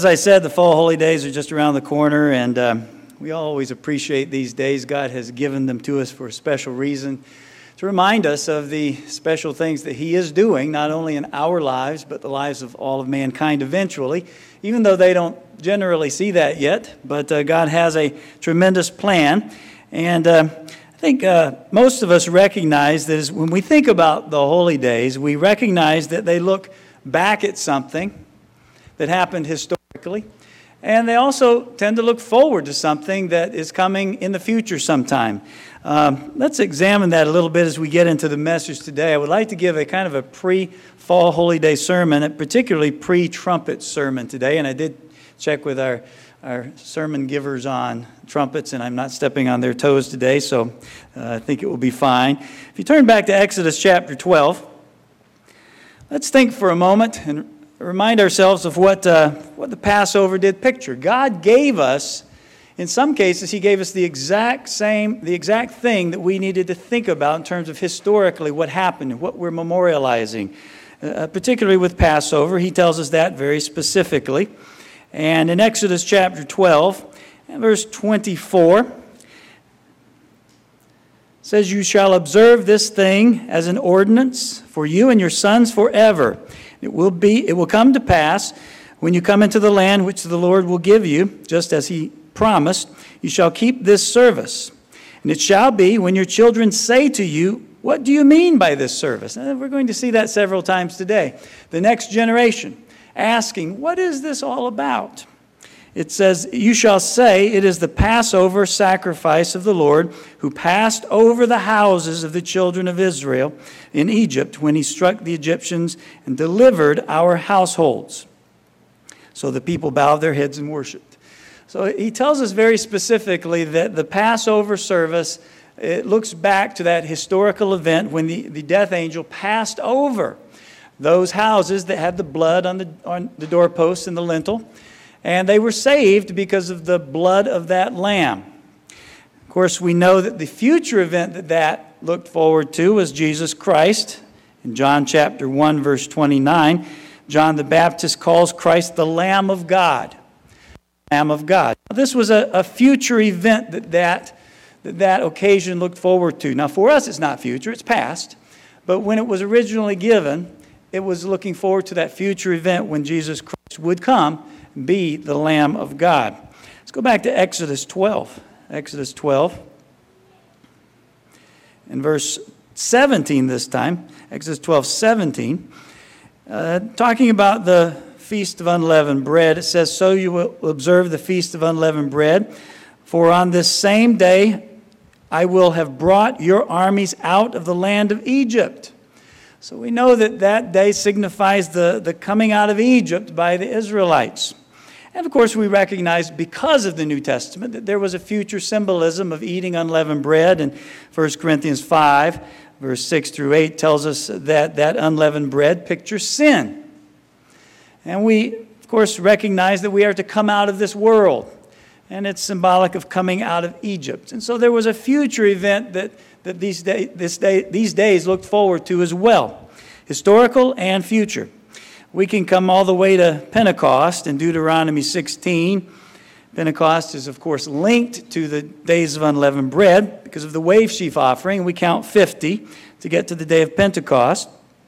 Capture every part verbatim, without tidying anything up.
As I said, the fall holy days are just around the corner, and um, we always appreciate these days. God has given them to us for a special reason, to remind us of the special things that He is doing, not only in our lives, but the lives of all of mankind eventually, even though they don't generally see that yet. But uh, God has a tremendous plan, and uh, I think uh, most of us recognize that as, when we think about the holy days, we recognize that they look back at something that happened historically. And they also tend to look forward to something that is coming in the future sometime. Um, let's examine that a little bit as we get into the message today. I would like to give a kind of a pre-fall holy day sermon, a particularly pre-trumpet sermon today. And I did check with our, our sermon givers on trumpets, and I'm not stepping on their toes today, so uh, I think it will be fine. If you turn back to Exodus chapter twelve, let's think for a moment and remind ourselves of what uh, what the Passover did picture. God gave us, in some cases, He gave us the exact same, the exact thing that we needed to think about in terms of historically what happened, what we're memorializing. Uh, particularly with Passover, He tells us that very specifically. And in Exodus chapter twelve, and verse twenty-four, it says, "You shall observe this thing as an ordinance for you and your sons forever. It will be, it will come to pass when you come into the land which the Lord will give you, just as He promised, you shall keep this service. And it shall be when your children say to you, 'What do you mean by this service?'" And we're going to see that several times today. The next generation asking, "What is this all about?" It says, "You shall say, it is the Passover sacrifice of the Lord, who passed over the houses of the children of Israel in Egypt when He struck the Egyptians and delivered our households." So the people bowed their heads and worshiped. So He tells us very specifically that the Passover service, it looks back to that historical event when the, the death angel passed over those houses that had the blood on the, on the doorposts and the lintel. And they were saved because of the blood of that lamb. Of course, we know that the future event that that looked forward to was Jesus Christ. In John chapter one, verse twenty-nine, John the Baptist calls Christ the Lamb of God. Lamb of God. This was a, a future event that that, that that occasion looked forward to. Now, for us, it's not future, it's past. But when it was originally given, it was looking forward to that future event when Jesus Christ would come, be the Lamb of God. Let's go back to Exodus twelve. Exodus twelve. In verse seventeen this time. Exodus twelve, seventeen. Uh, talking about the Feast of Unleavened Bread. It says, "So you will observe the Feast of Unleavened Bread. For on this same day I will have brought your armies out of the land of Egypt." So we know that that day signifies the, the coming out of Egypt by the Israelites. And of course we recognize, because of the New Testament, that there was a future symbolism of eating unleavened bread. And First Corinthians five, verse six through eight tells us that that unleavened bread pictures sin. And we, of course, recognize that we are to come out of this world. And it's symbolic of coming out of Egypt. And so there was a future event that, that these, day, this day, these days looked forward to as well. Historical and future. We can come all the way to Pentecost in Deuteronomy sixteen. Pentecost is, of course, linked to the days of unleavened bread because of the wave sheaf offering. We count fifty to get to the day of Pentecost.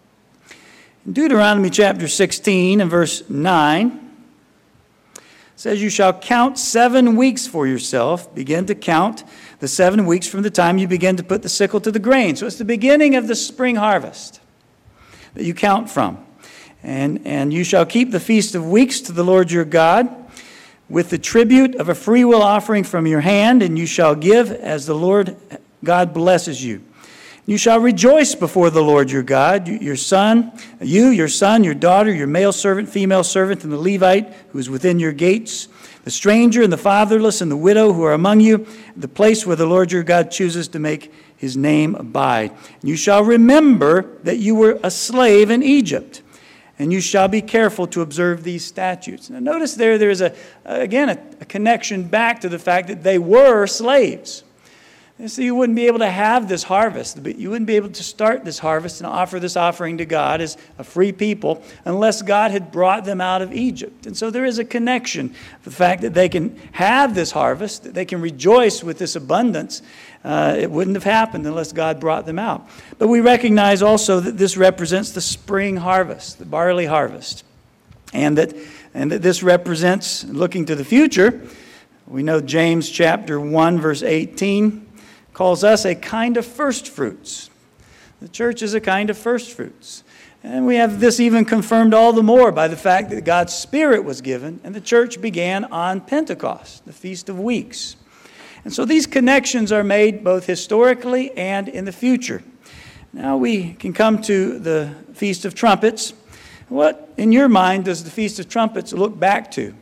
In Deuteronomy chapter sixteen and verse nine, it says, "You shall count seven weeks for yourself. Begin to count the seven weeks from the time you begin to put the sickle to the grain." So it's the beginning of the spring harvest that you count from. And, and you shall keep the Feast of Weeks to the Lord your God with the tribute of a freewill offering from your hand, and you shall give as the Lord God blesses you. You shall rejoice before the Lord your God, your son, you, your son, your daughter, your male servant, female servant, and the Levite who is within your gates, the stranger and the fatherless and the widow who are among you, the place where the Lord your God chooses to make His name abide. And you shall remember that you were a slave in Egypt, and you shall be careful to observe these statutes. Now notice there, there's a, again, a, a connection back to the fact that they were slaves. And so you wouldn't be able to have this harvest, but you wouldn't be able to start this harvest and offer this offering to God as a free people unless God had brought them out of Egypt. And so there is a connection. The fact that they can have this harvest, that they can rejoice with this abundance, uh, it wouldn't have happened unless God brought them out. But we recognize also that this represents the spring harvest, the barley harvest, and that, and that this represents, looking to the future, we know James chapter one, verse eighteen, calls us a kind of first fruits. The church is a kind of first fruits. And we have this even confirmed all the more by the fact that God's Spirit was given and the church began on Pentecost, the Feast of Weeks. And so these connections are made both historically and in the future. Now we can come to the Feast of Trumpets. What, in your mind, does the Feast of Trumpets look back to?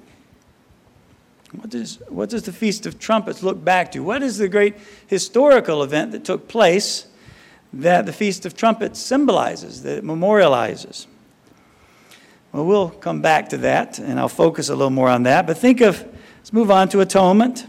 What does, what does the Feast of Trumpets look back to? What is the great historical event that took place that the Feast of Trumpets symbolizes, that it memorializes? Well, we'll come back to that, and I'll focus a little more on that. But think of, let's move on to atonement.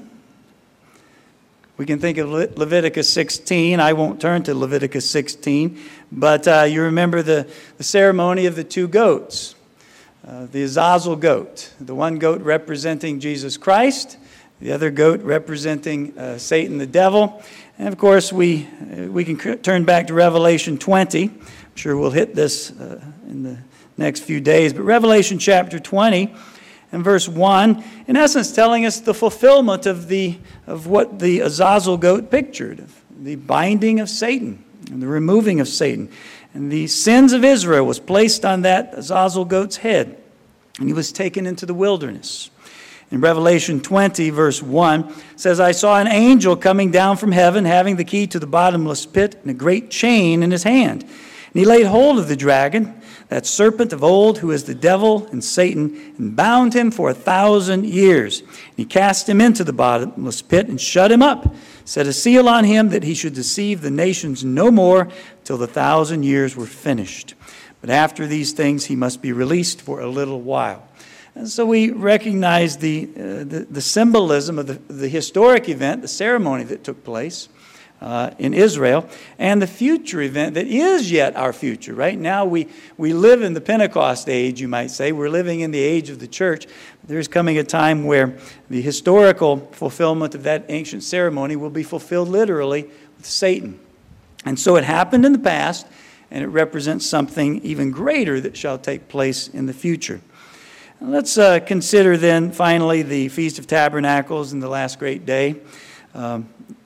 We can think of Le- Leviticus sixteen. I won't turn to Leviticus sixteen, but uh, you remember the, the ceremony of the two goats. Uh, the Azazel goat, the one goat representing Jesus Christ, the other goat representing uh, Satan the devil. And of course, we uh, we can c- turn back to Revelation twenty. I'm sure we'll hit this uh, in the next few days. But Revelation chapter twenty and verse one, in essence, telling us the fulfillment of the of what the Azazel goat pictured, the binding of Satan and the removing of Satan. And the sins of Israel was placed on that Azazel goat's head, and he was taken into the wilderness. In Revelation twenty, verse one, it says, I saw an angel coming down from heaven, having the key to the bottomless pit and a great chain in his hand. And he laid hold of the dragon, that serpent of old, who is the devil and Satan, and bound him for a thousand years. And he cast him into the bottomless pit and shut him up, set a seal on him that he should deceive the nations no more till the thousand years were finished. But after these things he must be released for a little while. And so we recognize the, uh, the, the symbolism of the, the historic event, the ceremony that took place uh, in Israel, and the future event that is yet our future. Right now we, we live in the Pentecost age, you might say. We're living in the age of the church. There's coming a time where the historical fulfillment of that ancient ceremony will be fulfilled literally with Satan. And so it happened in the past, and it represents something even greater that shall take place in the future. Let's uh, consider then, finally, the Feast of Tabernacles and the last great day. Um,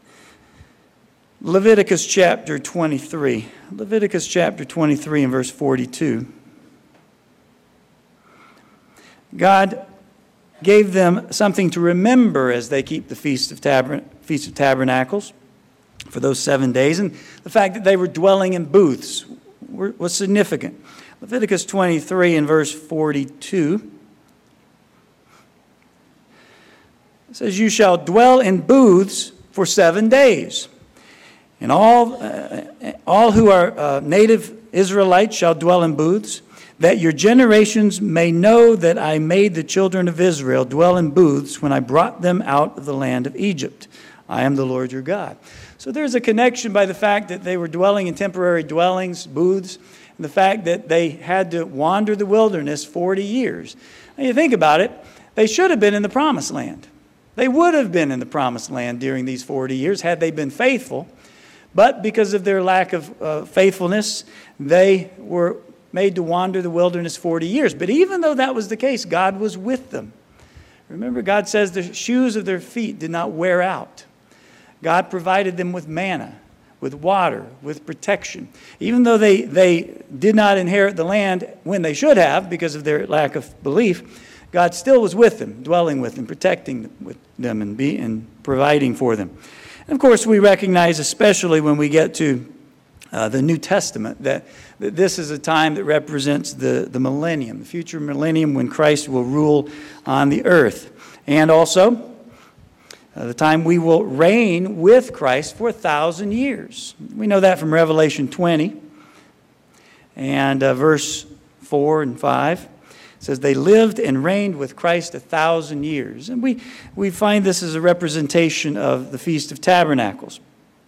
Leviticus chapter twenty-three. Leviticus chapter twenty-three and verse forty-two. God gave them something to remember as they keep the Feast of, Tabern- Feast of Tabernacles for those seven days. And the fact that they were dwelling in booths were, was significant. Leviticus twenty-three and verse forty-two. It says, you shall dwell in booths for seven days. And all, uh, all who are uh, native Israelites shall dwell in booths, that your generations may know that I made the children of Israel dwell in booths when I brought them out of the land of Egypt. I am the Lord your God. So there's a connection by the fact that they were dwelling in temporary dwellings, booths, and the fact that they had to wander the wilderness forty years. Now you think about it, they should have been in the promised land. They would have been in the promised land during these forty years had they been faithful. But because of their lack of uh, faithfulness, they were made to wander the wilderness forty years. But even though that was the case, God was with them. Remember, God says the shoes of their feet did not wear out. God provided them with manna, with water, with protection. Even though they, they did not inherit the land when they should have because of their lack of belief, God still was with them, dwelling with them, protecting with them, and, be, and providing for them. And of course, we recognize, especially when we get to uh, the New Testament, that, that this is a time that represents the, the millennium, the future millennium when Christ will rule on the earth. And also, uh, the time we will reign with Christ for a thousand years. We know that from Revelation twenty and uh, verse four and five. It says, they lived and reigned with Christ a thousand years. And we, we find this as a representation of the Feast of Tabernacles.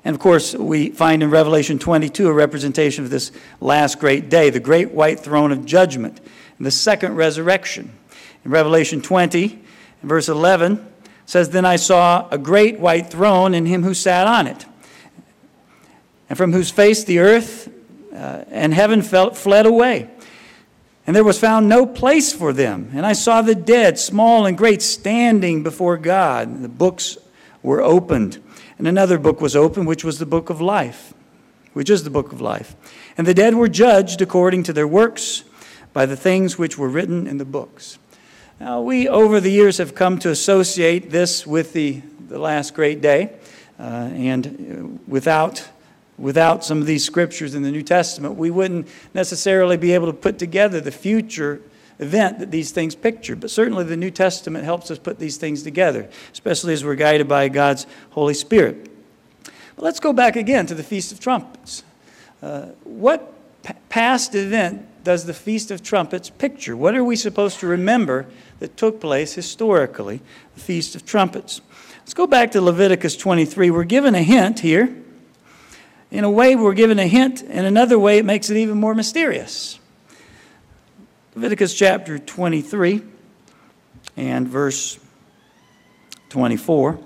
And of course, we find in Revelation twenty-two a representation of this last great day, the great white throne of judgment, and the second resurrection. In Revelation twenty, verse eleven, says, "Then I saw a great white throne and him who sat on it, and from whose face the earth uh, and heaven fell, fled away. And there was found no place for them. And I saw the dead, small and great, standing before God. The books were opened. And another book was opened, which was the book of life, which is the book of life. And the dead were judged according to their works by the things which were written in the books." Now, we over the years have come to associate this with the, the last great day. Uh, and without... Without some of these scriptures in the New Testament, we wouldn't necessarily be able to put together the future event that these things picture. But certainly the New Testament helps us put these things together, especially as we're guided by God's Holy Spirit. But let's go back again to the Feast of Trumpets. Uh, what p- past event does the Feast of Trumpets picture? What are we supposed to remember that took place historically, the Feast of Trumpets? Let's go back to Leviticus twenty-three. We're given a hint here. In a way, we're given a hint. In another way, it makes it even more mysterious. Leviticus chapter twenty-three and verse twenty-four.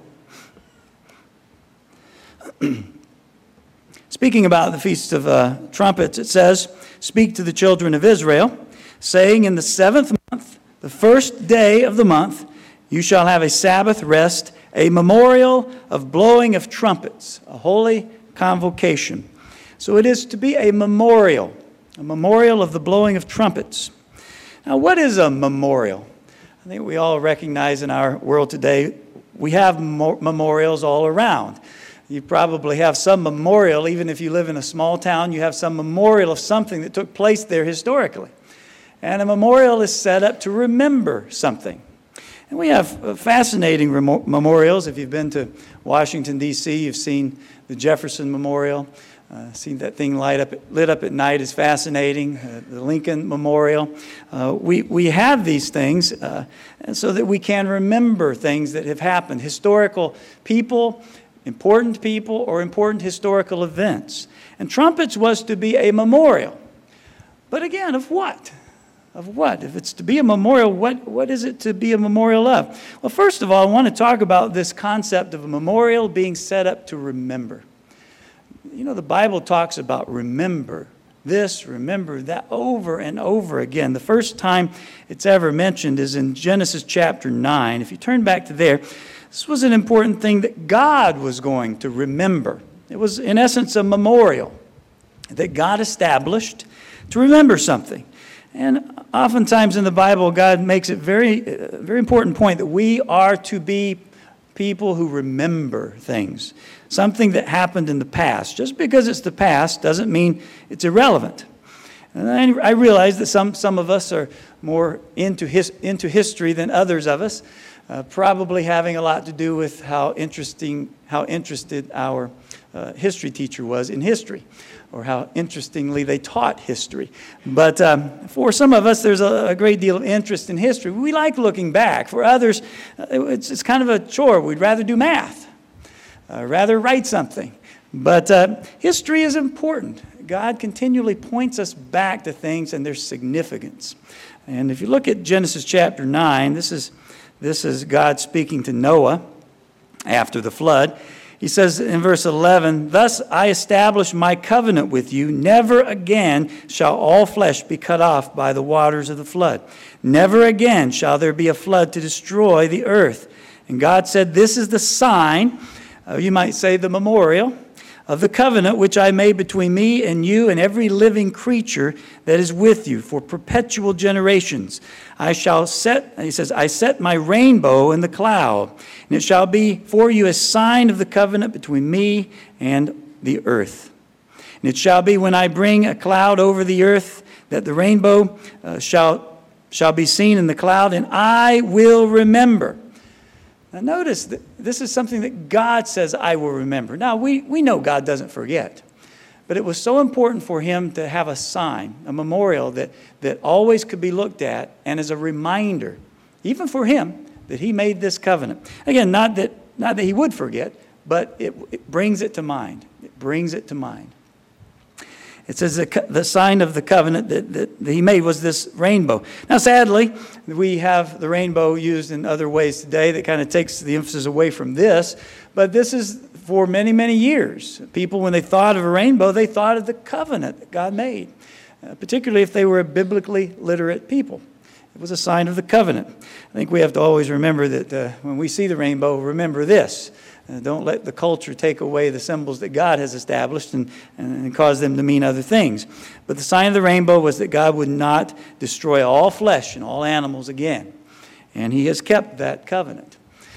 Speaking about the Feast of uh, Trumpets, it says, "Speak to the children of Israel, saying, in the seventh month, the first day of the month, you shall have a Sabbath rest, a memorial of blowing of trumpets, a holy convocation." So it is to be a memorial, a memorial of the blowing of trumpets. Now, what is a memorial? I think we all recognize in our world today, we have memorials all around. You probably have some memorial, even if you live in a small town, you have some memorial of something that took place there historically. And a memorial is set up to remember something. And we have fascinating remo- memorials. If you've been to Washington, D C, you've seen the Jefferson Memorial. Uh, seen that thing light up, lit up at night is fascinating. Uh, the Lincoln Memorial. Uh, we, we have these things uh, and so that we can remember things that have happened. Historical people, important people, or important historical events. And trumpets was to be a memorial. But again, of what? Of what? If it's to be a memorial, what, what is it to be a memorial of? Well, first of all, I want to talk about this concept of a memorial being set up to remember. You know, the Bible talks about remember this, remember that, over and over again. The first time it's ever mentioned is in Genesis chapter nine. If you turn back to there, this was an important thing that God was going to remember. It was, in essence, a memorial that God established to remember something. And oftentimes in the Bible, God makes it very, uh, very important point that we are to be people who remember things. Something that happened in the past. Just because it's the past doesn't mean it's irrelevant. And I, I realize that some, some of us are more into, his, into history than others of us, uh, probably having a lot to do with how interesting, how interested our uh, history teacher was in history, or how interestingly they taught history. But um, for some of us, there's a, a great deal of interest in history. We like looking back. For others, uh, it's, it's kind of a chore. We'd rather do math, uh, rather write something. But uh, history is important. God continually points us back to things and their significance. And if you look at Genesis chapter nine, this is, this is God speaking to Noah after the flood. He says in verse eleven, "Thus I establish my covenant with you. Never again shall all flesh be cut off by the waters of the flood. Never again shall there be a flood to destroy the earth." And God said, "This is the sign," uh, you might say the memorial, "of the covenant which I made between me and you and every living creature that is with you for perpetual generations. I shall set," he says, "I set my rainbow in the cloud, and it shall be for you a sign of the covenant between me and the earth. And it shall be when I bring a cloud over the earth that the rainbow uh, shall, shall be seen in the cloud, and I will remember." Now notice that this is something that God says, "I will remember." Now we, we know God doesn't forget. But it was so important for him to have a sign, a memorial that, that always could be looked at and as a reminder, even for him, that he made this covenant. Again, not that, not that he would forget, but it, it brings it to mind. It brings it to mind. It says the, the sign of the covenant that, that, that he made was this rainbow. Now, sadly, we have the rainbow used in other ways today that kind of takes the emphasis away from this. But this is for many, many years. People, when they thought of a rainbow, they thought of the covenant that God made, uh, particularly if they were a biblically literate people. It was a sign of the covenant. I think we have to always remember that uh, when we see the rainbow, remember this. Uh, don't let the culture take away the symbols that God has established and, and cause them to mean other things. But the sign of the rainbow was that God would not destroy all flesh and all animals again. And he has kept that covenant.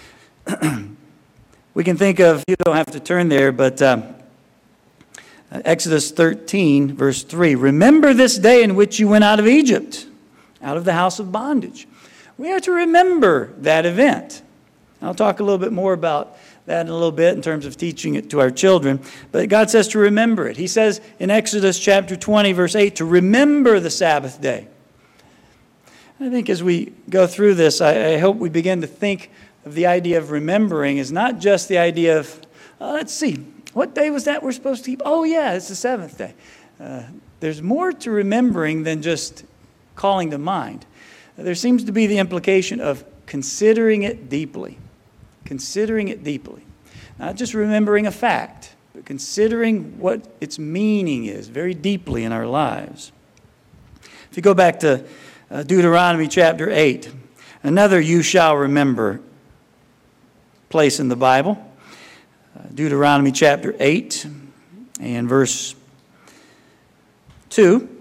We can think of, you don't have to turn there, but um, Exodus thirteen, verse three. Remember this day in which you went out of Egypt, out of the house of bondage. We are to remember that event. I'll talk a little bit more about that in a little bit in terms of teaching it to our children. But God says to remember it. He says in Exodus chapter twenty, verse eight, to remember the Sabbath day. I think as we go through this, I, I hope we begin to think of the idea of remembering is not just the idea of, uh, let's see, what day was that we're supposed to keep? Oh, yeah, it's the seventh day. Uh, there's more to remembering than just calling to mind. There seems to be the implication of considering it deeply. Considering it deeply. Not just remembering a fact, but considering what its meaning is very deeply in our lives. If you go back to uh, Deuteronomy chapter eight, another you shall remember place in the Bible. Uh, Deuteronomy chapter eight and verse two.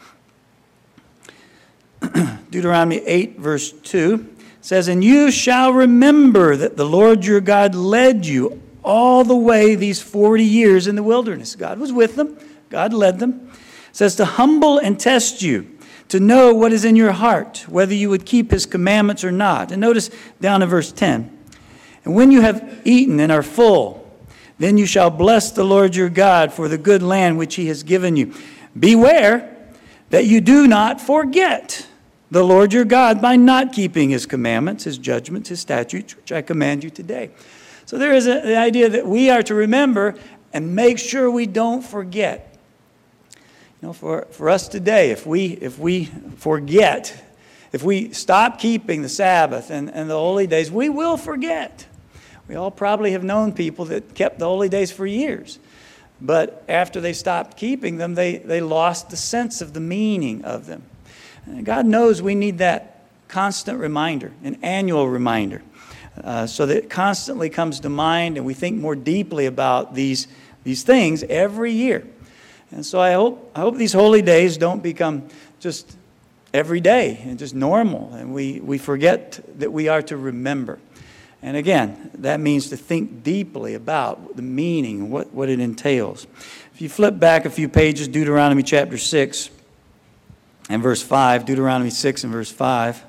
Deuteronomy eight verse two says, and you shall remember that the Lord your God led you all the way these forty years in the wilderness. God was with them. God led them. It says to humble and test you, to know what is in your heart, whether you would keep his commandments or not. And notice down in verse ten, and when you have eaten and are full, then you shall bless the Lord your God for the good land which he has given you. Beware that you do not forget the Lord your God by not keeping his commandments, his judgments, his statutes, which I command you today. So there is a, the idea that we are to remember and make sure we don't forget. You know, for, for us today, if we if we forget, if we stop keeping the Sabbath and, and the holy days, we will forget. We all probably have known people that kept the holy days for years. But after they stopped keeping them, they, they lost the sense of the meaning of them. And God knows we need that constant reminder, an annual reminder, uh, so that it constantly comes to mind and we think more deeply about these, these things every year. And so I hope, I hope these holy days don't become just every day and just normal, and we, we forget that we are to remember. And again, that means to think deeply about the meaning, what, what it entails. If you flip back a few pages, Deuteronomy chapter six and verse five, Deuteronomy six and verse five.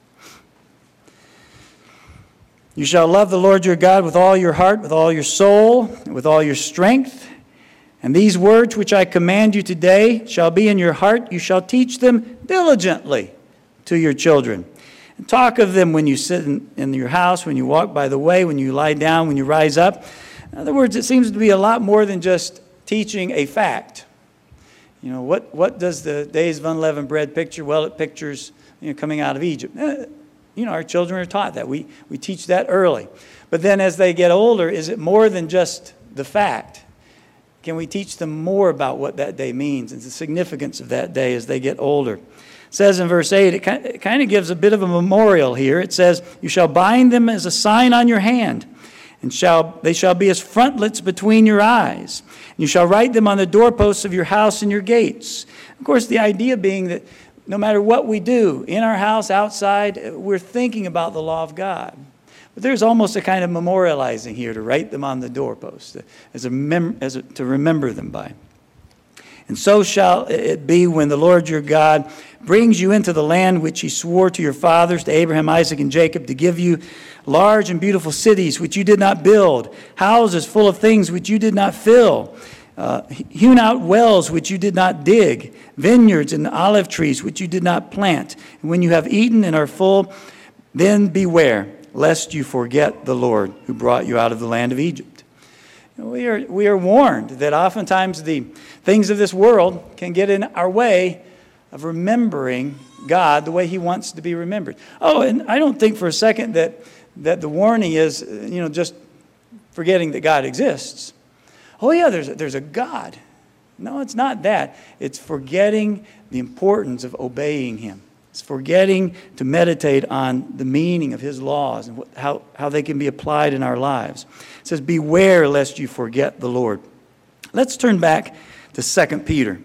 You shall love the Lord your God with all your heart, with all your soul, and with all your strength. And these words which I command you today shall be in your heart. You shall teach them diligently to your children. And talk of them when you sit in, in your house, when you walk by the way, when you lie down, when you rise up. In other words, it seems to be a lot more than just teaching a fact. You know, what, what does the days of unleavened bread picture? Well, it pictures, you know, coming out of Egypt. You know, our children are taught that. We, we teach that early. But then as they get older, is it more than just the fact? Can we teach them more about what that day means and the significance of that day as they get older? It says in verse eight, it kind of gives a bit of a memorial here. It says, you shall bind them as a sign on your hand, and shall they shall be as frontlets between your eyes. And you shall write them on the doorposts of your house and your gates. Of course, the idea being that no matter what we do, in our house, outside, we're thinking about the law of God. But there's almost a kind of memorializing here to write them on the doorpost, as a mem- as a, to remember them by. And so shall it be when the Lord your God brings you into the land which he swore to your fathers, to Abraham, Isaac, and Jacob, to give you large and beautiful cities which you did not build, houses full of things which you did not fill, uh, hewn out wells which you did not dig, vineyards and olive trees which you did not plant. And when you have eaten and are full, then beware, lest you forget the Lord who brought you out of the land of Egypt. We are, we are warned that oftentimes the things of this world can get in our way of remembering God the way He wants to be remembered. Oh, and I don't think for a second that, that the warning is, you know, just forgetting that God exists. Oh yeah, there's a, there's a God. No, it's not that. It's forgetting the importance of obeying Him. It's forgetting to meditate on the meaning of His laws and what, how, how they can be applied in our lives. It says, beware lest you forget the Lord. Let's turn back to Second Peter.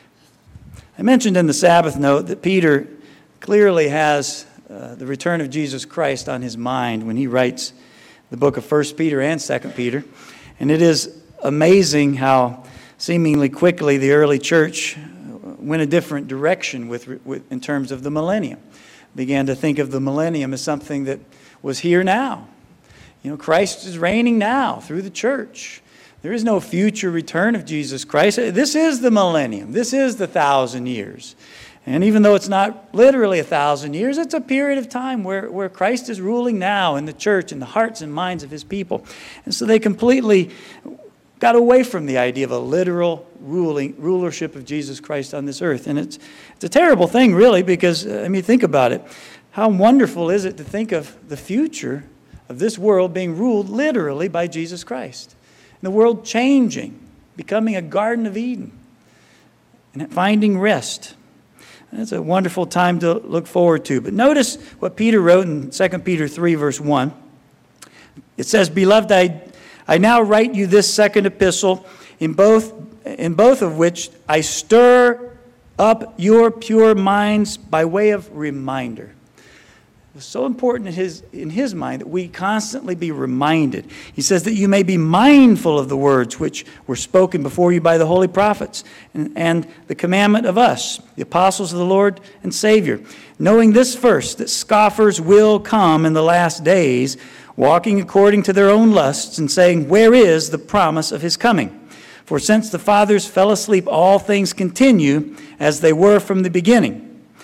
I mentioned in the Sabbath note that Peter clearly has uh, the return of Jesus Christ on his mind when he writes the book of First Peter and Second Peter. And it is amazing how seemingly quickly the early church went a different direction with, with in terms of the millennium. Began to think of the millennium as something that was here now. You know, Christ is reigning now through the church. There is no future return of Jesus Christ. This is the millennium. This is the thousand years. And even though it's not literally a thousand years, it's a period of time where, where Christ is ruling now in the church, in the hearts and minds of His people. And so they completely got away from the idea of a literal ruling rulership of Jesus Christ on this earth. And it's, it's a terrible thing, really, because, I mean, think about it. How wonderful is it to think of the future of this world being ruled literally by Jesus Christ? And the world changing, becoming a Garden of Eden, and finding rest. That's a wonderful time to look forward to. But notice what Peter wrote in Second Peter three, verse one. It says, Beloved, I, I now write you this second epistle, in both, in both of which I stir up your pure minds by way of reminder. It's so important in his, in his mind that we constantly be reminded. He says that you may be mindful of the words which were spoken before you by the holy prophets and, and the commandment of us, the apostles of the Lord and Savior, knowing this first, that scoffers will come in the last days, walking according to their own lusts and saying, where is the promise of His coming? For since the fathers fell asleep, all things continue as they were from the beginning.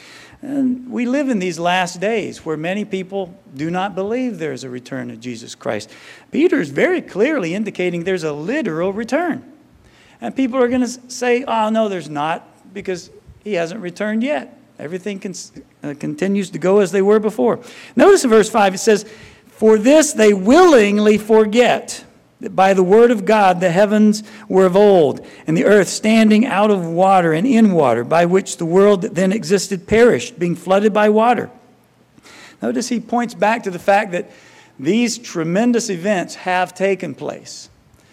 And we live in these last days where many people do not believe there's a return of Jesus Christ. Peter is very clearly indicating there's a literal return. And people are going to say, oh, no, there's not, because He hasn't returned yet. Everything con- uh, continues to go as they were before. Notice in verse five, it says, for this they willingly forget that by the word of God the heavens were of old, and the earth standing out of water and in water, by which the world that then existed perished, being flooded by water. Notice he points back to the fact that these tremendous events have taken place.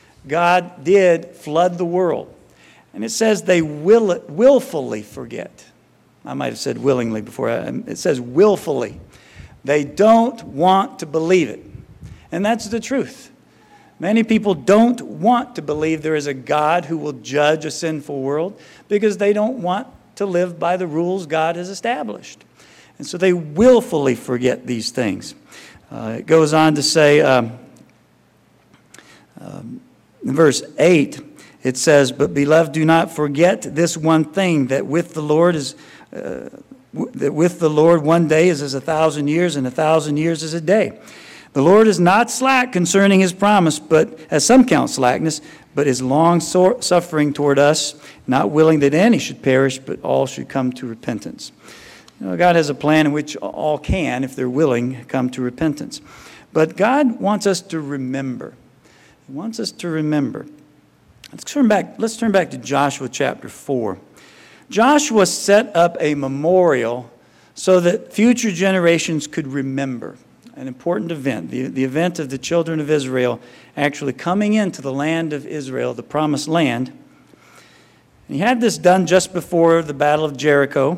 God did flood the world. And it says they will, willfully forget. I might have said willingly before. It says willfully. They don't want to believe it. And that's the truth. Many people don't want to believe there is a God who will judge a sinful world because they don't want to live by the rules God has established. And so they willfully forget these things. Uh, it goes on to say, um, um, in verse eight, it says, but beloved, do not forget this one thing, that with the Lord is uh, w- that with the Lord one day is as a thousand years, and a thousand years is a day. The Lord is not slack concerning His promise, but as some count slackness, but is long suffering toward us, not willing that any should perish, but all should come to repentance. You know, God has a plan in which all can, if they're willing, come to repentance. But God wants us to remember. He wants us to remember. Let's turn back, let's turn back to Joshua chapter four. Joshua set up a memorial so that future generations could remember an important event, the, the event of the children of Israel actually coming into the land of Israel, the promised land. And he had this done just before the Battle of Jericho.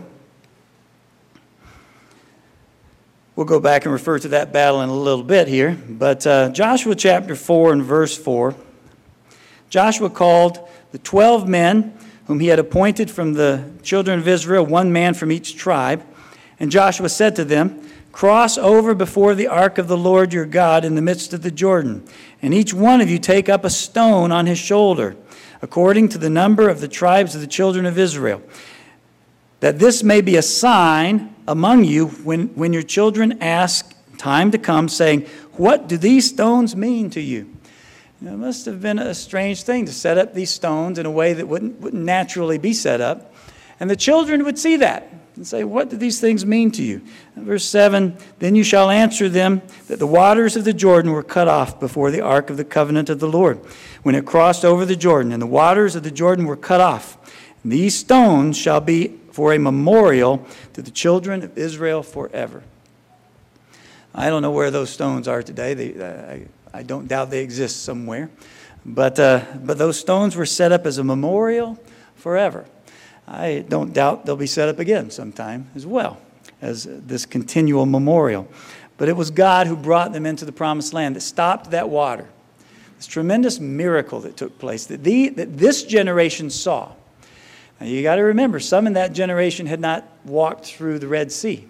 We'll go back and refer to that battle in a little bit here. But uh, Joshua chapter four and verse four, Joshua called the twelve men whom he had appointed from the children of Israel, one man from each tribe. And Joshua said to them, cross over before the ark of the Lord your God in the midst of the Jordan, and each one of you take up a stone on his shoulder, according to the number of the tribes of the children of Israel, that this may be a sign among you when, when your children ask time to come, saying, what do these stones mean to you? You know, it must have been a strange thing to set up these stones in a way that wouldn't, wouldn't naturally be set up. And the children would see that and say, what do these things mean to you? And verse seven, then you shall answer them that the waters of the Jordan were cut off before the ark of the covenant of the Lord, when it crossed over the Jordan, and the waters of the Jordan were cut off. And these stones shall be for a memorial to the children of Israel forever. I don't know where those stones are today. They, uh, I, I don't doubt they exist somewhere. But, uh, but those stones were set up as a memorial forever. I don't doubt they'll be set up again sometime as well as this continual memorial. But it was God who brought them into the promised land, that stopped that water. This tremendous miracle that took place that, the, that this generation saw. Now you got to remember, some in that generation had not walked through the Red Sea.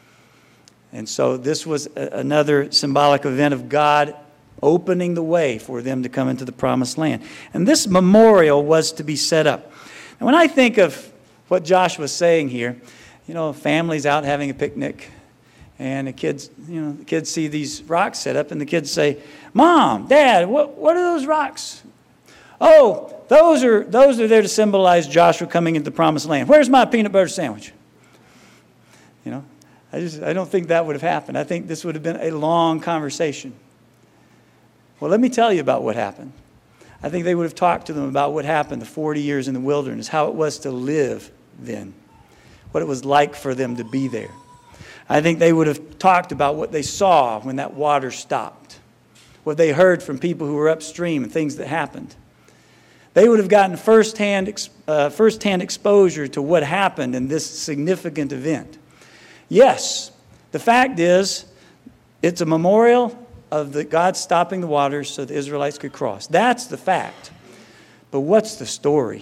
And so this was a, another symbolic event of God opening the way for them to come into the promised land. And this memorial was to be set up. And when I think of what Josh was saying here, you know, families out having a picnic, and the kids, you know, the kids see these rocks set up, and the kids say, Mom, Dad, what, what are those rocks? Oh, those are those are there to symbolize Joshua coming into the promised land. Where's my peanut butter sandwich? You know, I just I don't think that would have happened. I think this would have been a long conversation. Well, let me tell you about what happened. I think they would have talked to them about what happened the forty years in the wilderness, how it was to live then, what it was like for them to be there. I think they would have talked about what they saw when that water stopped, what they heard from people who were upstream and things that happened. They would have gotten firsthand, uh, firsthand exposure to what happened in this significant event. Yes, the fact is, it's a memorial of the God stopping the waters so the Israelites could cross. That's the fact. But what's the story?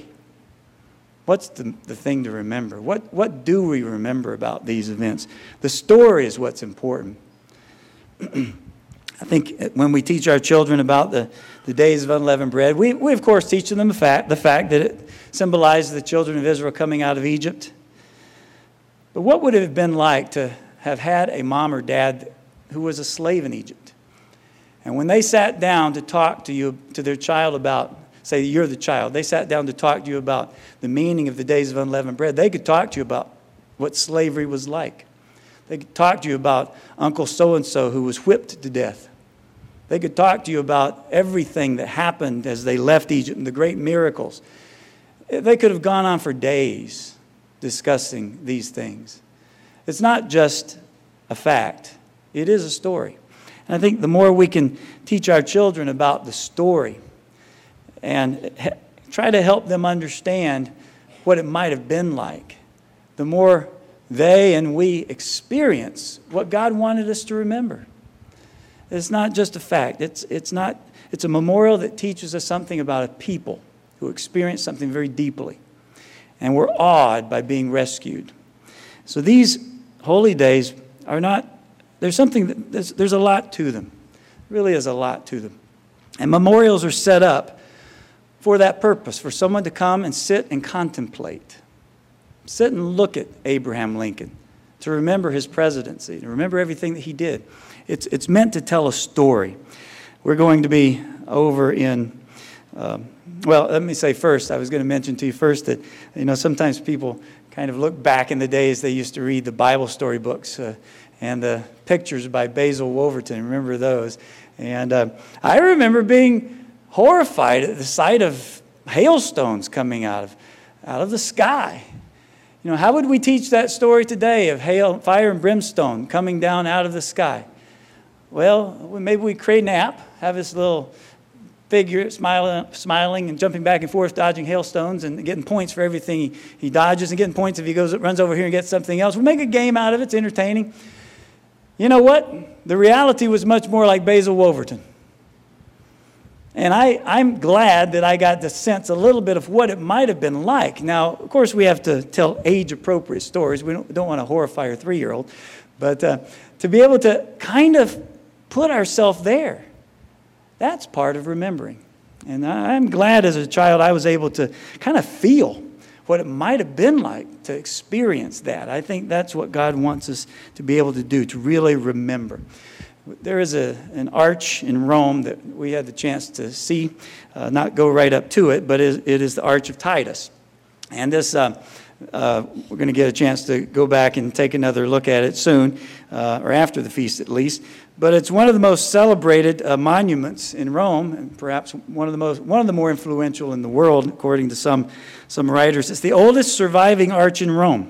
What's the, the thing to remember? What, what do we remember about these events? The story is what's important. I think when we teach our children about the, the days of unleavened bread, we, we of course teach them the fact, the fact that it symbolizes the children of Israel coming out of Egypt. But what would it have been like to have had a mom or dad who was a slave in Egypt? And when they sat down to talk to you, to their child about, say you're the child, they sat down to talk to you about the meaning of the days of unleavened bread, they could talk to you about what slavery was like. They could talk to you about Uncle so-and-so who was whipped to death. They could talk to you about everything that happened as they left Egypt and the great miracles. They could have gone on for days discussing these things. It's not just a fact. It is a story. And I think the more we can teach our children about the story and try to help them understand what it might have been like, the more they and we experience what God wanted us to remember. It's not just a fact. It's, it's, not, it's a memorial that teaches us something about a people who experienced something very deeply and were awed by being rescued. So these holy days are not, there's something, that, there's, there's a lot to them. There really is a lot to them. And memorials are set up for that purpose, for someone to come and sit and contemplate. Sit and look at Abraham Lincoln, to remember his presidency, to remember everything that he did. It's, it's meant to tell a story. We're going to be over in, um, well, let me say first, I was going to mention to you first that, you know, sometimes people kind of look back in the days they used to read the Bible story books uh, and the pictures by Basil Wolverton. Remember those? And uh, I remember being horrified at the sight of hailstones coming out of, out of the sky. You know, how would we teach that story today of hail, fire and brimstone coming down out of the sky? Well, maybe we create an app, have this little figure smiling, smiling and jumping back and forth, dodging hailstones and getting points for everything he, he dodges and getting points if he goes runs over here and gets something else. We'll make a game out of it. It's entertaining. You know what? The reality was much more like Basil Wolverton. And I, I'm glad that I got to sense a little bit of what it might have been like. Now, of course, we have to tell age-appropriate stories. We don't, don't want to horrify our three-year-old. But uh, to be able to kind of put ourselves there, that's part of remembering. And I'm glad as a child I was able to kind of feel what it might have been like to experience that. I think that's what God wants us to be able to do, to really remember. There is a, an arch in Rome that we had the chance to see, uh, not go right up to it, but it, it is the Arch of Titus. And this, uh, uh, we're going to get a chance to go back and take another look at it soon, uh, or after the feast at least. But it's one of the most celebrated uh, monuments in Rome, and perhaps one of the most, one of the more influential in the world, according to some, some writers. It's the oldest surviving arch in Rome.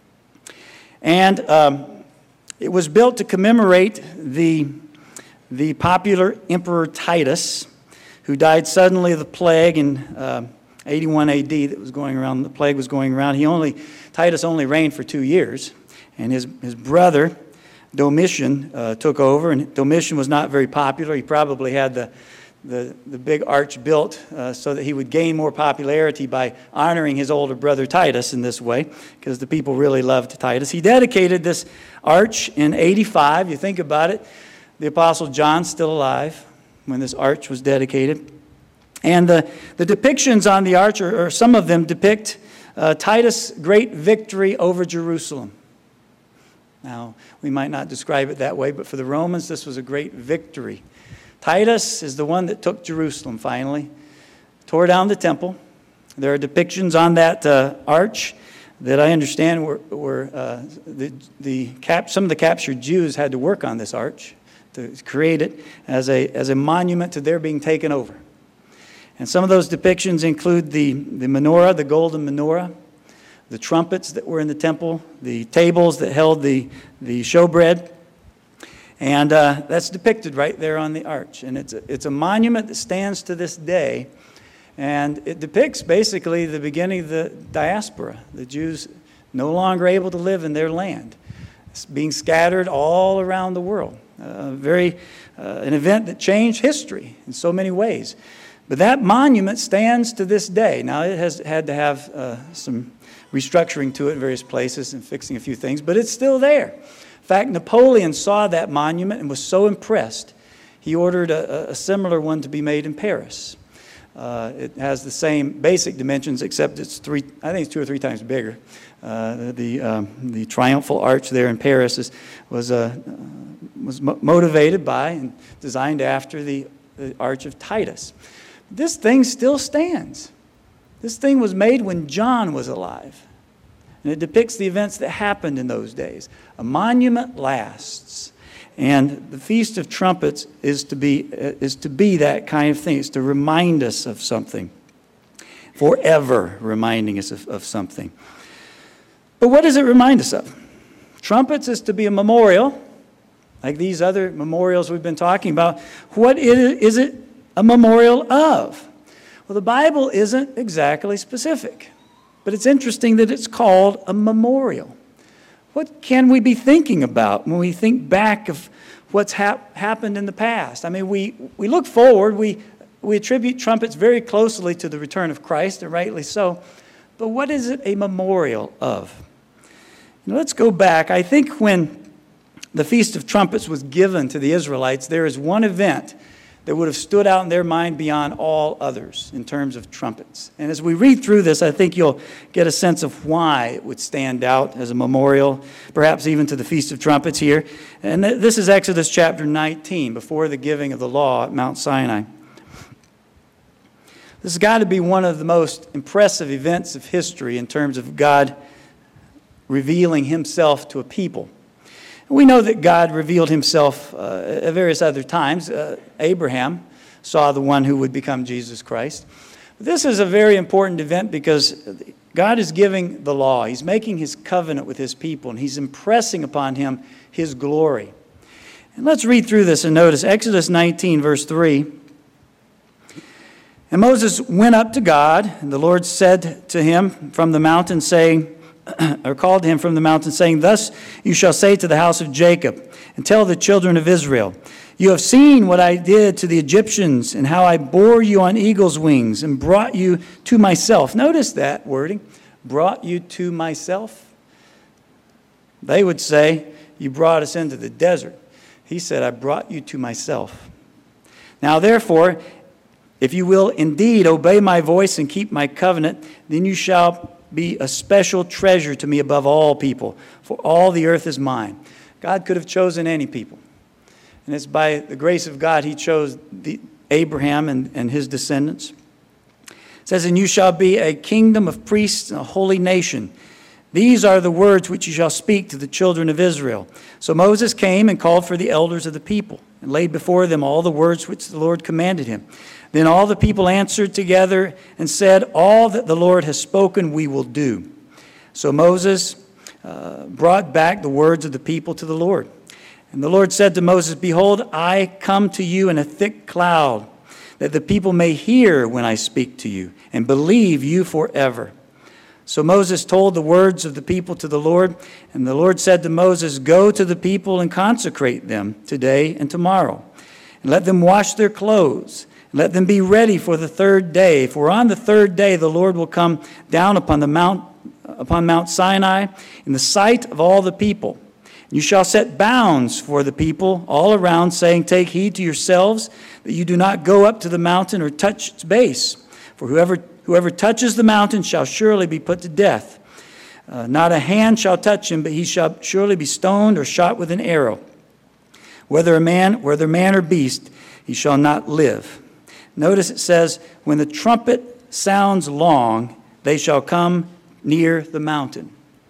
And um, it was built to commemorate the, the popular Emperor Titus, who died suddenly of the plague in uh, eighty-one A D that was going around. The plague was going around. He only, Titus only reigned for two years, and his, his brother Domitian uh, took over, and Domitian was not very popular. He probably had the the, the big arch built uh, so that he would gain more popularity by honoring his older brother Titus in this way, because the people really loved Titus. He dedicated this arch in eighty-five. You think about it, the Apostle John's still alive when this arch was dedicated. And the, the depictions on the arch, or, or some of them depict uh, Titus' great victory over Jerusalem. Now, we might not describe it that way, but for the Romans, this was a great victory. Titus is the one that took Jerusalem finally, tore down the temple. There are depictions on that uh, arch that I understand were, were uh, the, the cap, some of the captured Jews had to work on this arch to create it as a, as a monument to their being taken over. And some of those depictions include the, the menorah, the golden menorah, the trumpets that were in the temple, the tables that held the, the showbread. And uh, that's depicted right there on the arch. And it's a, it's a monument that stands to this day. And it depicts basically the beginning of the diaspora, the Jews no longer able to live in their land, it's being scattered all around the world. Uh, very, uh, an event that changed history in so many ways. But that monument stands to this day. Now, it has had to have uh, some restructuring to it in various places and fixing a few things, but it's still there. In fact, Napoleon saw that monument and was so impressed, he ordered a, a similar one to be made in Paris. Uh, it has the same basic dimensions, except it's three, I think it's two or three times bigger. Uh, the um, the triumphal arch there in Paris is, was, uh, was mo- motivated by and designed after the, the Arch of Titus. This thing still stands. This thing was made when John was alive. And it depicts the events that happened in those days. A monument lasts. And the Feast of Trumpets is to be, is to be that kind of thing. It's to remind us of something. Forever reminding us of, of something. But what does it remind us of? Trumpets is to be a memorial, like these other memorials we've been talking about. What is it a memorial of? Well, the Bible isn't exactly specific. But it's interesting that it's called a memorial. What can we be thinking about when we think back of what's hap- happened in the past? I mean, we, we look forward. We, we attribute trumpets very closely to the return of Christ, and rightly so. But what is it a memorial of? You know, let's go back. I think when the Feast of Trumpets was given to the Israelites, there is one event that would have stood out in their mind beyond all others in terms of trumpets. And as we read through this, I think you'll get a sense of why it would stand out as a memorial, perhaps even to the Feast of Trumpets here. And this is Exodus chapter nineteen, before the giving of the law at Mount Sinai. This has got to be one of the most impressive events of history in terms of God revealing himself to a people. We know that God revealed himself uh, at various other times. Uh, Abraham saw the one who would become Jesus Christ. This is a very important event because God is giving the law. He's making his covenant with his people, and he's impressing upon him his glory. And let's read through this and notice Exodus nineteen, verse three. And Moses went up to God, and the Lord said to him from the mountain, saying, or called to him from the mountain, saying, Thus you shall say to the house of Jacob, and tell the children of Israel, You have seen what I did to the Egyptians, and how I bore you on eagle's wings, and brought you to myself. Notice that wording, brought you to myself. They would say, You brought us into the desert. He said, I brought you to myself. Now therefore, if you will indeed obey my voice and keep my covenant, then you shall be a special treasure to me above all people, for all the earth is mine. God could have chosen any people. And it's by the grace of God he chose the, Abraham and, and his descendants. It says, and you shall be a kingdom of priests and a holy nation. These are the words which you shall speak to the children of Israel. So Moses came and called for the elders of the people and laid before them all the words which the Lord commanded him. Then all the people answered together and said, all that the Lord has spoken we will do. So Moses uh, brought back the words of the people to the Lord. And the Lord said to Moses, behold, I come to you in a thick cloud, that the people may hear when I speak to you, and believe you forever. So Moses told the words of the people to the Lord, and the Lord said to Moses, go to the people and consecrate them today and tomorrow, and let them wash their clothes, and let them be ready for the third day. For on the third day the Lord will come down upon the mount, upon Mount Sinai in the sight of all the people. You shall set bounds for the people all around, saying, take heed to yourselves that you do not go up to the mountain or touch its base. For whoever whoever touches the mountain shall surely be put to death. Uh, not a hand shall touch him, but he shall surely be stoned or shot with an arrow. Whether a man, whether man or beast, he shall not live. Notice it says, when the trumpet sounds long, they shall come near the mountain.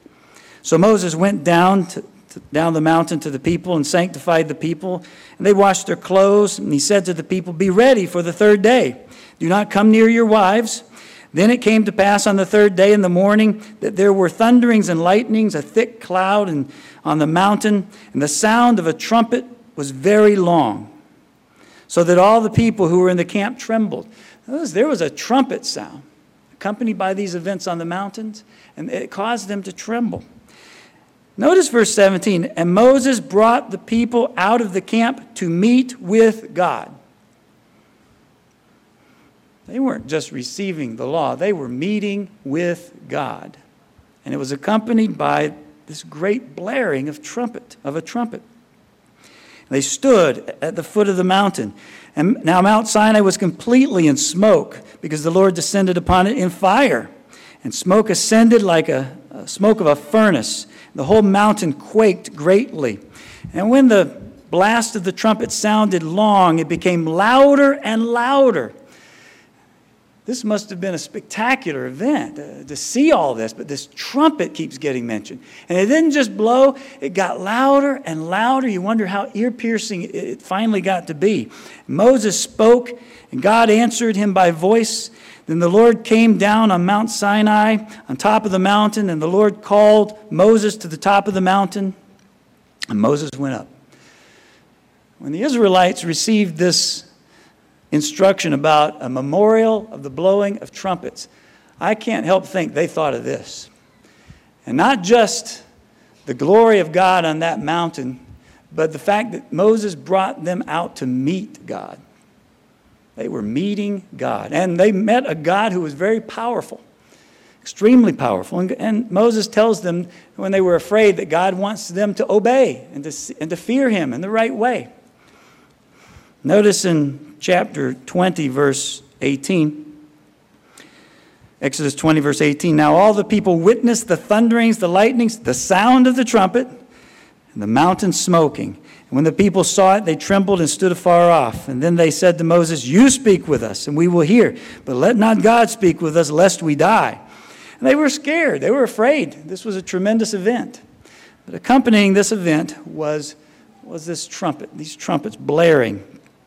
So Moses went down to down the mountain to the people and sanctified the people. And they washed their clothes. And he said to the people, be ready for the third day. Do not come near your wives. Then it came to pass on the third day in the morning that there were thunderings and lightnings, a thick cloud and on the mountain, and the sound of a trumpet was very long, so that all the people who were in the camp trembled. There was a trumpet sound accompanied by these events on the mountains, and it caused them to tremble. Notice verse seventeen, and Moses brought the people out of the camp to meet with God. They weren't just receiving the law, they were meeting with God. And it was accompanied by this great blaring of trumpet, of a trumpet. They stood at the foot of the mountain. And now Mount Sinai was completely in smoke, because the Lord descended upon it in fire. And smoke ascended like a, a smoke of a furnace. The whole mountain quaked greatly. And when the blast of the trumpet sounded long, it became louder and louder. This must have been a spectacular event uh, to see all this, but this trumpet keeps getting mentioned. And it didn't just blow, it got louder and louder. You wonder how ear-piercing it finally got to be. Moses spoke, and God answered him by voice. Then the Lord came down on Mount Sinai, on top of the mountain, and the Lord called Moses to the top of the mountain, and Moses went up. When the Israelites received this instruction about a memorial of the blowing of trumpets, I can't help think they thought of this. And not just the glory of God on that mountain, but the fact that Moses brought them out to meet God. They were meeting God. And they met a God who was very powerful, extremely powerful. And, and Moses tells them when they were afraid that God wants them to obey and to, and to fear him in the right way. Notice in chapter twenty, verse eighteen, Exodus twenty, verse eighteen, now all the people witnessed the thunderings, the lightnings, the sound of the trumpet, and the mountain smoking. And when the people saw it, they trembled and stood afar off. And then they said to Moses, you speak with us, and we will hear. But let not God speak with us, lest we die. And they were scared. They were afraid. This was a tremendous event. But accompanying this event was, was this trumpet, these trumpets blaring.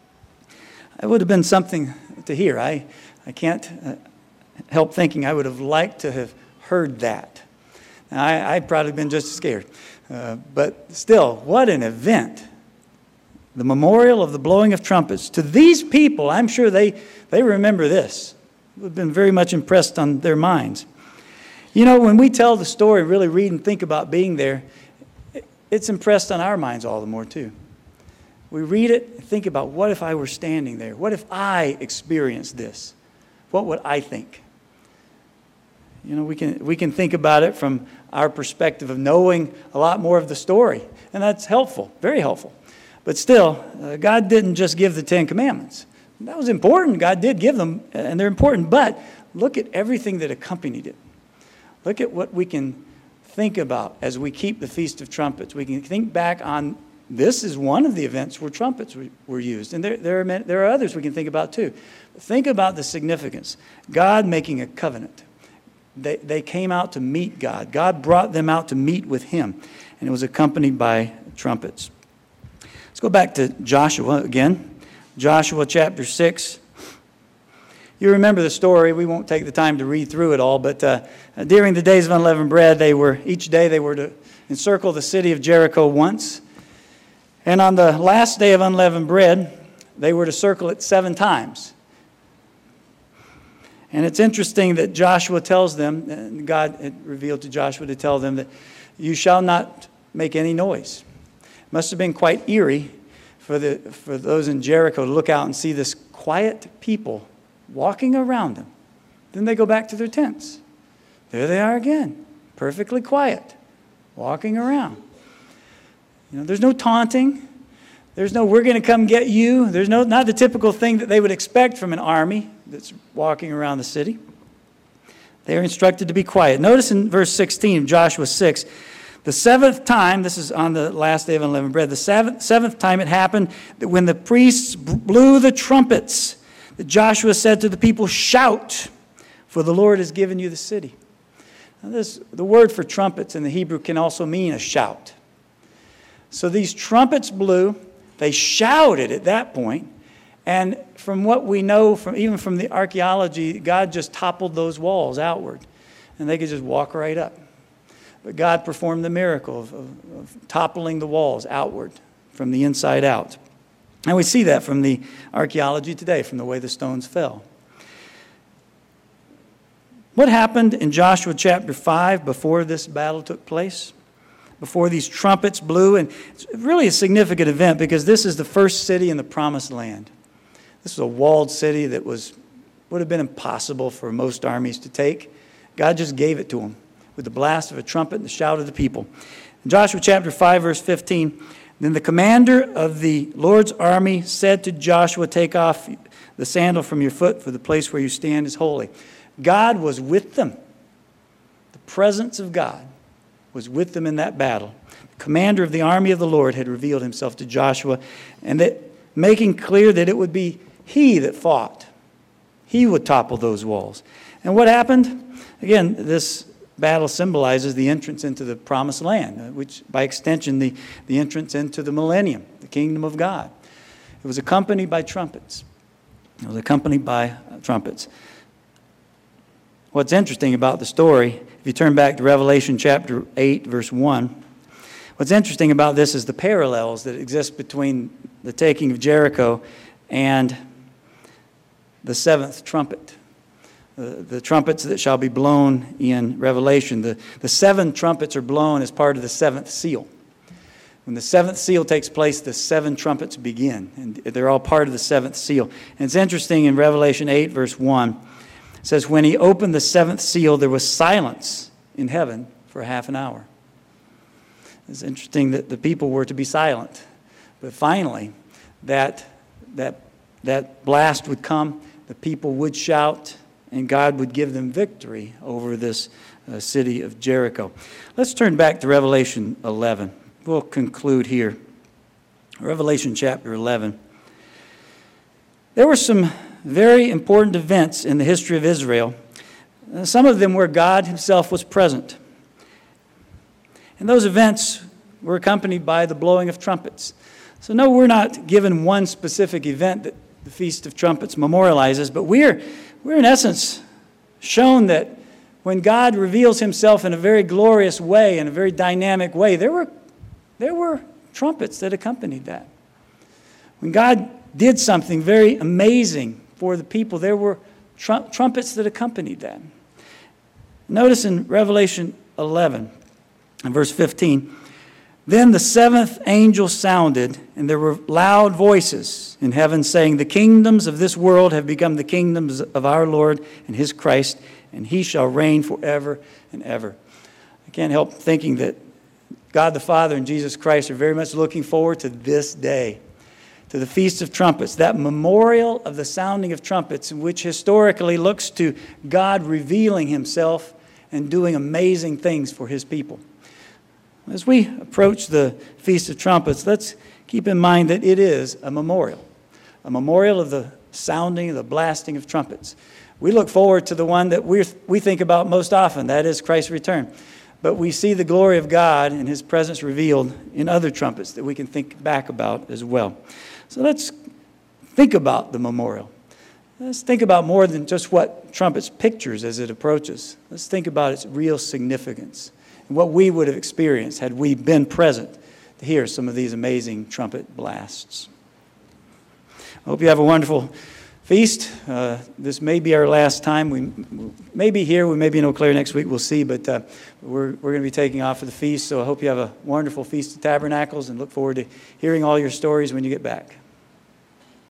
It would have been something to hear. I, I can't uh, help thinking I would have liked to have heard that. Now, I, I'd probably been just as scared. Uh, but still, what an event. The memorial of the blowing of trumpets. To these people, I'm sure they, they remember this. It would have been very much impressed on their minds. You know, when we tell the story, really read and think about being there, it's impressed on our minds all the more too. We read it and think about, what if I were standing there? What if I experienced this? What would I think? You know, we can we can think about it from our perspective of knowing a lot more of the story. And that's helpful, very helpful. But still, uh, God didn't just give the Ten Commandments. That was important. God did give them, and they're important. But look at everything that accompanied it. Look at what we can think about as we keep the Feast of Trumpets. We can think back on this is one of the events where trumpets were used. And there, there, are, many, there are others we can think about too. But think about the significance. God making a covenant. They, they came out to meet God. God brought them out to meet with him. And it was accompanied by trumpets. Let's go back to Joshua again. Joshua chapter six. You remember the story. We won't take the time to read through it all. But uh, during the days of unleavened bread, they were each day they were to encircle the city of Jericho once. And on the last day of unleavened bread, they were to circle it seven times. And it's interesting that Joshua tells them, and God had revealed to Joshua to tell them that you shall not make any noise. It must have been quite eerie for the for those in Jericho to look out and see this quiet people walking around them. Then they go back to their tents. There they are again, perfectly quiet, walking around. You know, there's no taunting. There's no, we're going to come get you. There's no, not the typical thing that they would expect from an army that's walking around the city. They are instructed to be quiet. Notice in verse sixteen of Joshua six, the seventh time, this is on the last day of unleavened bread, the seventh, seventh time it happened that when the priests blew the trumpets, that Joshua said to the people, shout, for the Lord has given you the city. Now this, the word for trumpets in the Hebrew can also mean a shout. So these trumpets blew. They shouted at that point, and from what we know, from even from the archaeology, God just toppled those walls outward, and they could just walk right up. But God performed the miracle of, of, of toppling the walls outward from the inside out. And we see that from the archaeology today, from the way the stones fell. What happened in Joshua chapter five before this battle took place? Before these trumpets blew, and it's really a significant event because this is the first city in the Promised Land. This was a walled city that was would have been impossible for most armies to take. God just gave it to them with the blast of a trumpet and the shout of the people. In Joshua chapter five, verse fifteen, then the commander of the Lord's army said to Joshua, take off the sandal from your foot, for the place where you stand is holy. God was with them. The presence of God was with them in that battle. The commander of the army of the Lord had revealed himself to Joshua, and that making clear that it would be he that fought. He would topple those walls. And what happened? Again, this battle symbolizes the entrance into the Promised Land, which by extension, the, the entrance into the millennium, the kingdom of God. It was accompanied by trumpets. It was accompanied by trumpets. What's interesting about the story, if you turn back to Revelation chapter eight, verse one, what's interesting about this is the parallels that exist between the taking of Jericho and the seventh trumpet. The, the trumpets that shall be blown in Revelation. The, the seven trumpets are blown as part of the seventh seal. When the seventh seal takes place, the seven trumpets begin. And they're all part of the seventh seal. And it's interesting in Revelation eight, verse one, it says, when he opened the seventh seal, there was silence in heaven for half an hour. It's interesting that the people were to be silent. But finally, that, that, that blast would come, the people would shout, and God would give them victory over this uh, city of Jericho. Let's turn back to Revelation eleven. We'll conclude here. Revelation chapter eleven. There were some very important events in the history of Israel. Uh, some of them where God himself was present. And those events were accompanied by the blowing of trumpets. So no, we're not given one specific event that the Feast of Trumpets memorializes, but we're, we're in essence shown that when God reveals himself in a very glorious way, in a very dynamic way, there were, there were trumpets that accompanied that. When God did something very amazing for the people, there were tr- trumpets that accompanied that. Notice in Revelation eleven, in verse fifteen, then the seventh angel sounded, and there were loud voices in heaven saying, the kingdoms of this world have become the kingdoms of our Lord and his Christ, and he shall reign forever and ever. I can't help thinking that God the Father and Jesus Christ are very much looking forward to this day, to the Feast of Trumpets, that memorial of the sounding of trumpets, which historically looks to God revealing himself and doing amazing things for his people. As we approach the Feast of Trumpets, let's keep in mind that it is a memorial, a memorial of the sounding, the blasting of trumpets. We look forward to the one that we we think about most often, that is Christ's return. But we see the glory of God and his presence revealed in other trumpets that we can think back about as well. So let's think about the memorial. Let's think about more than just what trumpets pictures as it approaches. Let's think about its real significance and what we would have experienced had we been present to hear some of these amazing trumpet blasts. I hope you have a wonderful feast. Uh, this may be our last time. We may be here. We may be in Eau Claire next week. We'll see. But uh, we're, we're going to be taking off for the feast. So I hope you have a wonderful Feast of Tabernacles and look forward to hearing all your stories when you get back.